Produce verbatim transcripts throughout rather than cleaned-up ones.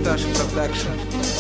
Монтаж продакшн.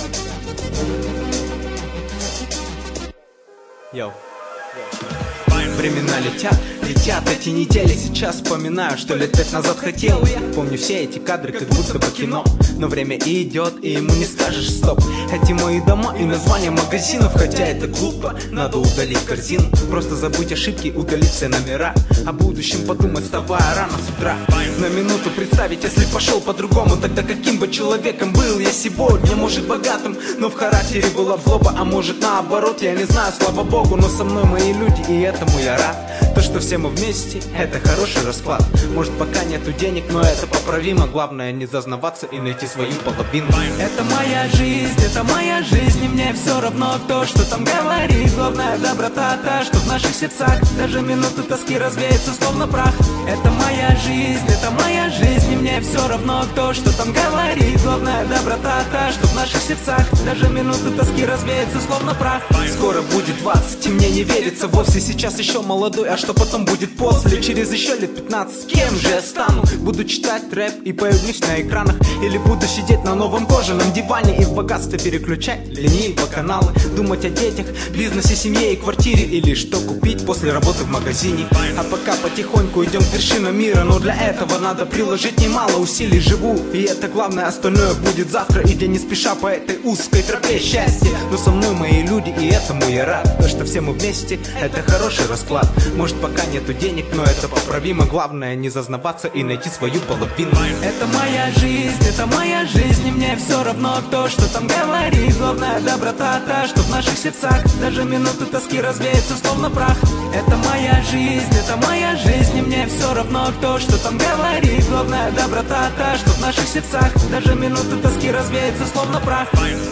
Йоу. Времена летят, летят эти недели. Сейчас вспоминаю, что лет пять назад хотел я. Помню все эти кадры, как будто по кино. Но время идет, и ему не скажешь стоп. Эти мои дома и названия магазинов. Хотя это глупо, надо удалить корзину. Просто забудь ошибки, удалить все номера. О будущем подумать, вставая рано с утра. На минуту представить, если пошел по-другому, тогда каким бы человеком был я сегодня? Может богатым, но в характере была злоба. А может наоборот, я не знаю, слава богу. Но со мной мои люди, и этому я рад. То, что все мы вместе, это хороший расклад. Может пока нету денег, но это поправимо. Главное не зазнаваться и найти свою половину. Это моя жизнь, это моя жизнь. И мне все равно кто, что там говорит. Главная доброта та, что в наших сердцах. Даже минуты тоски развеется словно прах. Это моя жизнь, это моя жизнь. И мне все равно кто, что там говорит. Главная доброта та, что в наших сердцах. Даже минуты тоски развеется словно прах. Скоро будет двадцать, и мне не верится вовсе. Сейчас еще молодой, а что потом будет после? Через еще лет пятнадцать, кем же я стану? Буду читать рэп и появлюсь на экранах. Или буду сидеть на новом кожаном диване и в богатстве переключать лениво каналы. Думать о детях, бизнесе, семье и квартире. Или что купить после работы в магазине. А пока потихоньку идем к вершинам мира. Но для этого надо приложить немало усилий. Живу, и это главное, остальное будет завтра. Идя не спеша по этой узкой тропе счастья. Но со мной мои люди, и этому я рад. То, что все мы вместе, это хороший расклад. Может пока нету денег, но это поправимо. Главное не зазнаваться и найти свою половину. Это моя жизнь, это моя жизнь. И мне все равно кто, что там говорит. Главная доброта та, что в наших сердцах. Даже минуты тоски развеется словно прах. Это моя жизнь, это моя жизнь. И мне все равно кто, что там говорит. Главная доброта та, что в наших сердцах. Даже минуты тоски развеется словно прах.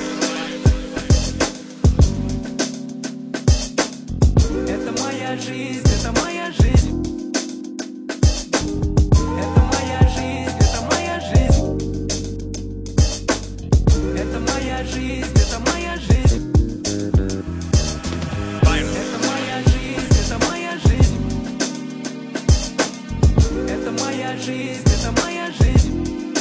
Это моя жизнь, это моя жизнь. Это моя жизнь, это моя жизнь. Это моя жизнь, это моя жизнь. Это моя жизнь, это моя жизнь. Это моя жизнь, это моя жизнь.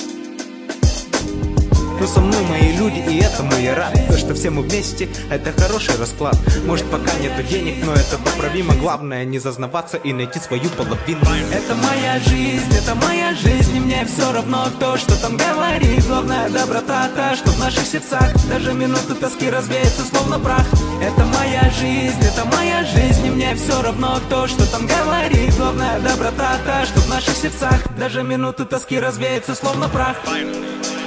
Но со мной мои люди, и этому я рад. То, что все мы вместе, это хороший расклад. Может пока нету денег, но это поправимо. Главное не зазнаваться и найти свою половину. Это моя жизнь, это моя жизнь. И мне все равно кто, что там говорит. Главная доброта та, что в наших сердцах. Даже минуты тоски развеется словно прах. Это моя жизнь, это моя жизнь. И мне все равно кто, что там говорит. Главная доброта та, что в наших сердцах. Даже минуты тоски развеется словно прах.